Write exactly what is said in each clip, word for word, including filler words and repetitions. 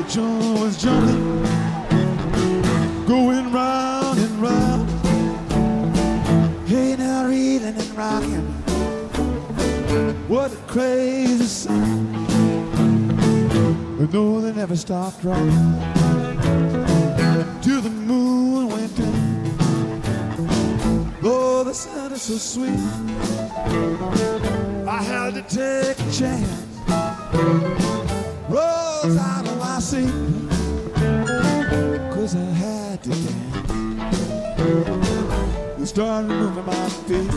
John was jumping, going round and round. Hey, now reeling and rocking. What a crazy sound. But no, they never stopped rocking. Till the moon went down. Oh, the sound is so sweet. I had to take a chance. Rose out of my seat, 'cause I had to dance. And started moving my feet.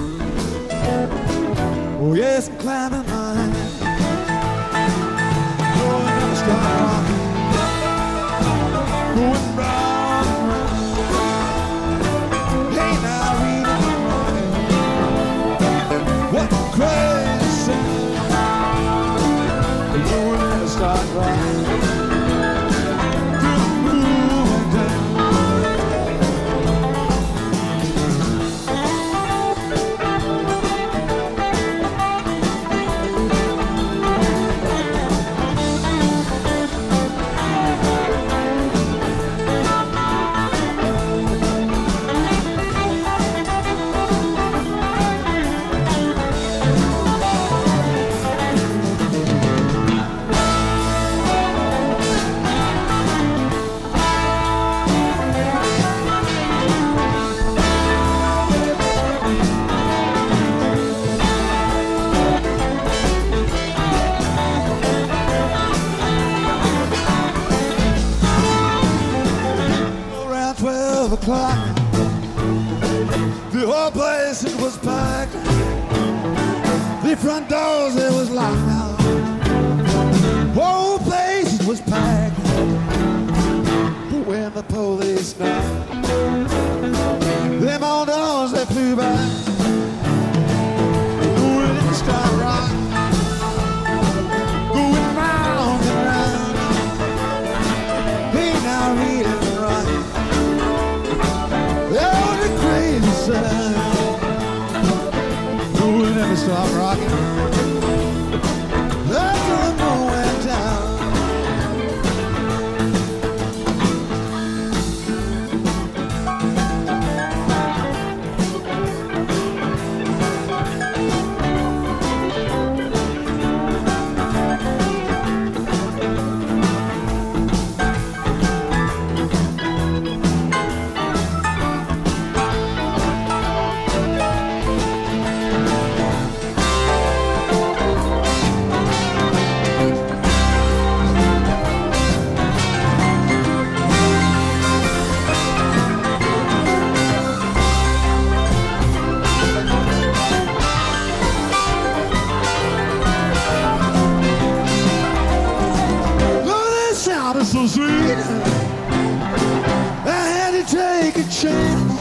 Oh yes, I'm climbing my hand. Oh, I never stop rocking. Going round and round. Hey now, reading and rocking. What crazy sound. Oh, I never stop rocking. The whole place, it was packed. The front doors, it was locked now. Whole place, it was packed. But when the police knocked, them old doors, they flew back. Oh, it didn't stop rocking. Going round and round. Hey, now reading and rocking. Oh, the crazy sound. Oh, we never stop rocking. That's the moon went down. So sweet, I had to take a chance.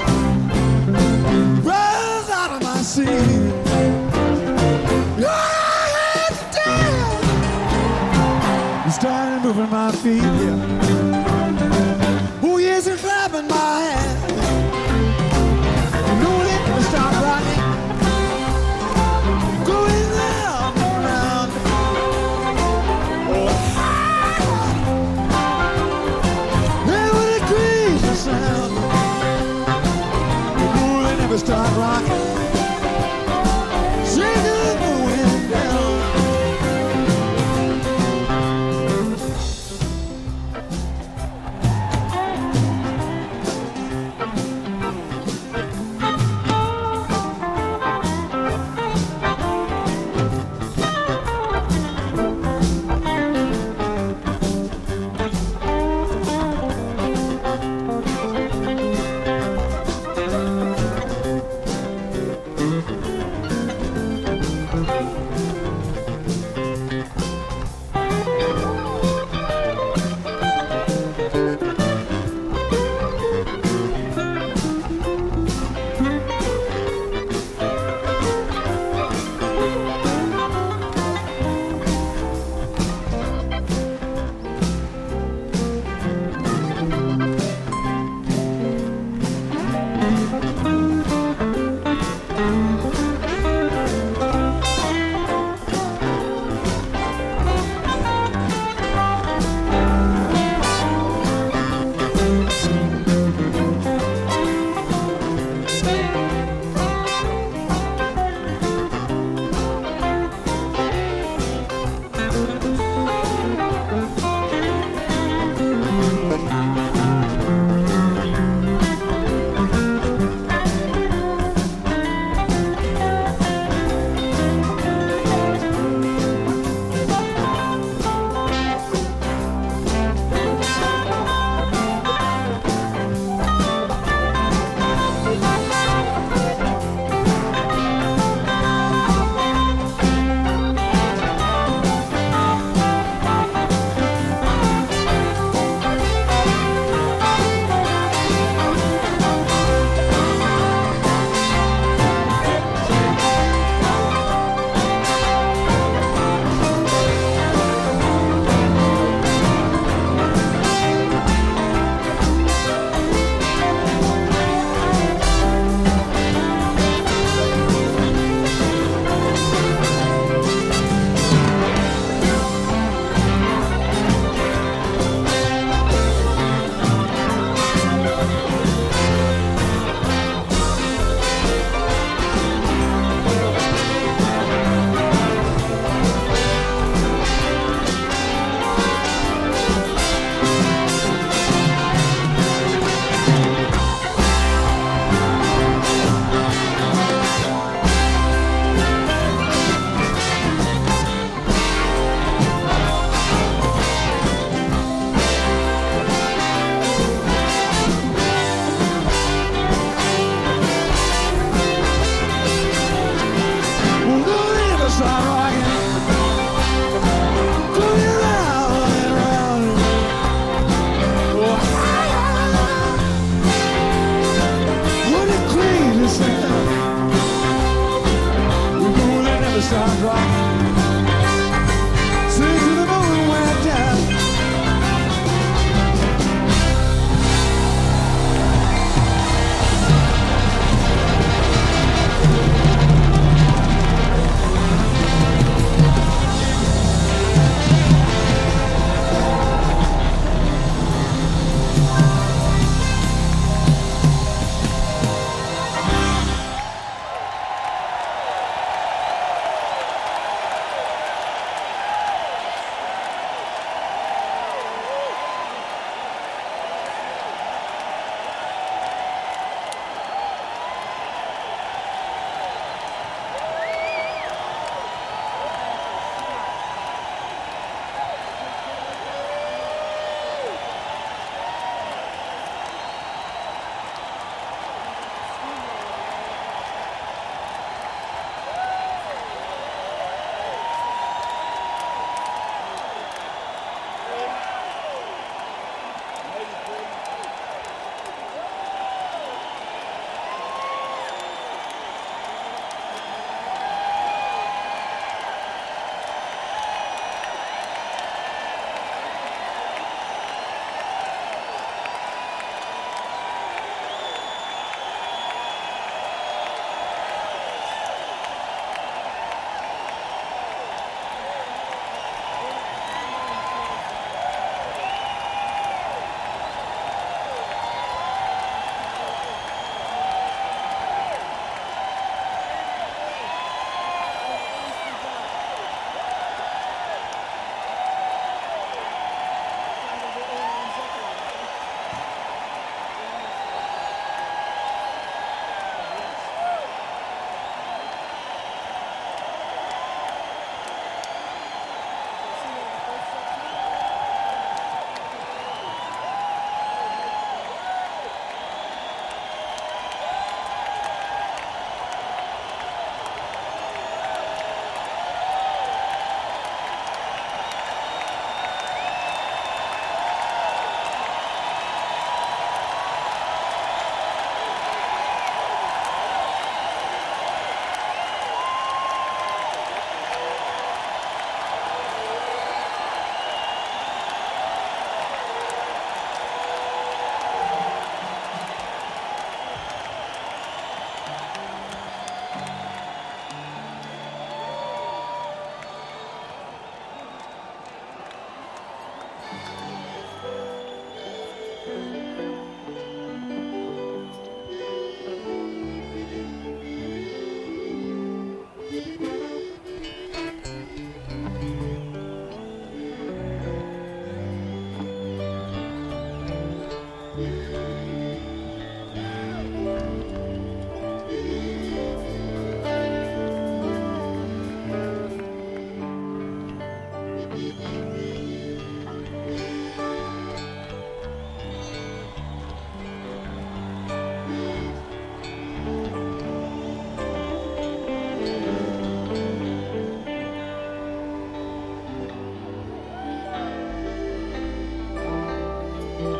Rose out of my seat. Oh, I had to dance. I started moving my feet, yeah. Oh yes, and clapping my hands. No, they never stop rocking. Going round and round. Oh, sound. Oh, they never stop rocking. Sing the wind down.